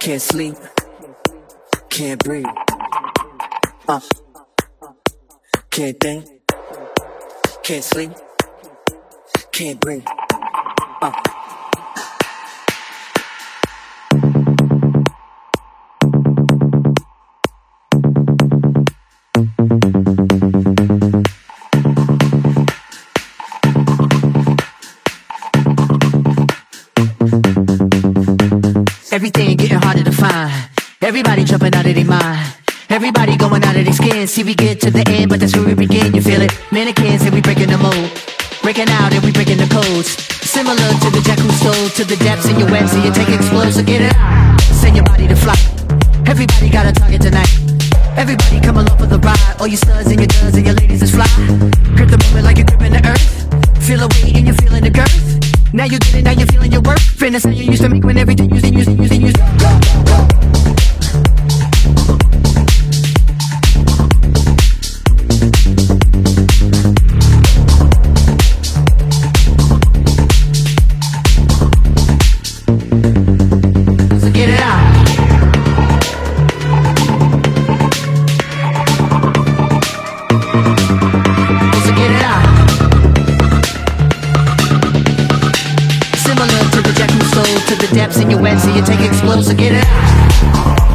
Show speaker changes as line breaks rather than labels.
Can't sleep, can't breathe. Can't think, can't sleep, can't breathe.
Everything getting harder to find. Everybody jumping out of their mind. Everybody going out of their skin. See, we get to the end, but that's where we begin. You feel it? Mannequins and we breaking the mold. Breaking out and we breaking the codes. Similar to the jack who stole to the depths in your web, so you take explode, so get it out. Send your body to fly. Everybody got a target tonight. Everybody come along for the ride. All you studs and your duds and your ladies is fly. Grip the moment like you're gripping the earth. Feel a weight and you're feeling the girth. Now you get it, now you're feeling your worth. Fitness how you used to make when everything used. So get it out. So get it out. Similar to the jack who stole to the depths in your web, so you take explode, so get it out.